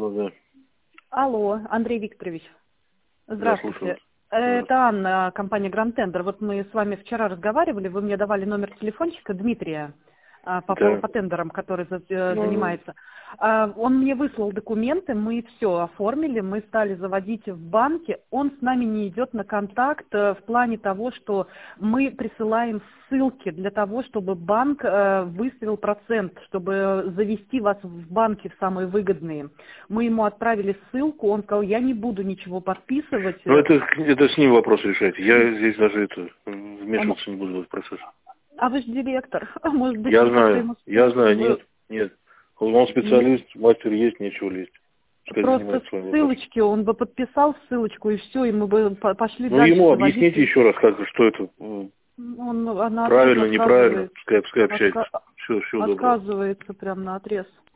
Да. Алло, Андрей Викторович. Здравствуйте. Да. Это Анна, компания Grand Tender. Вот мы с вами вчера разговаривали, вы мне давали номер телефончика Дмитрия по тендерам, который занимается. Он мне выслал документы, мы все оформили, мы стали заводить в банке. Он с нами не идет на контакт в плане того, что мы присылаем ссылки для того, чтобы банк выставил процент, чтобы завести вас в банки в самые выгодные. Мы ему отправили ссылку, он сказал, я не буду ничего подписывать. Ну, это с ним вопрос решать. Я здесь даже вмешиваться не буду в этот процесс. А вы же директор. Может быть, я знаю, нет. Он специалист, мастер есть, нечего лезть. Просто ссылочки, он бы подписал ссылочку, и все, и мы бы пошли дальше. Ну, ему объясните еще раз, что это правильно, неправильно, пускай общается. Отказывается прям на отрез.